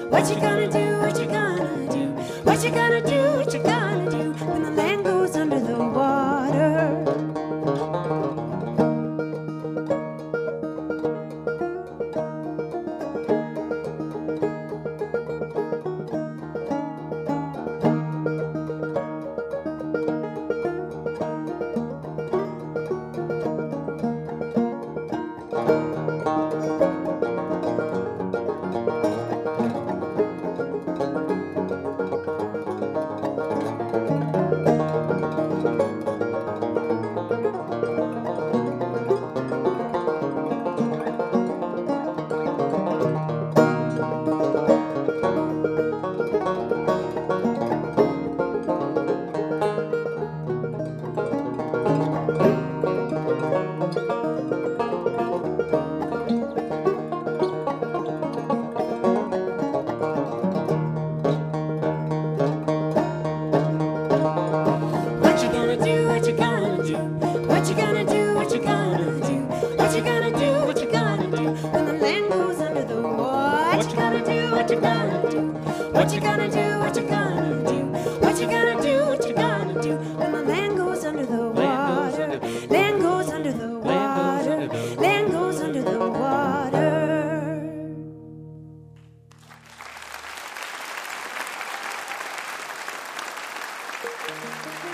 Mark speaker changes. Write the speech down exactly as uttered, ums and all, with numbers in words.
Speaker 1: What you gonna do, what you gonna do? What you gonna do, what you gonna do when the land goes under the water? What you gonna do, what you gonna do? What you gonna do, what you gonna do when the land goes under the water? What you gonna do, what you gonna do? What you gonna do, what you gonna do? What you gonna do, what you gonna do when the land goes under the water? Land goes under the water. Land goes under the water.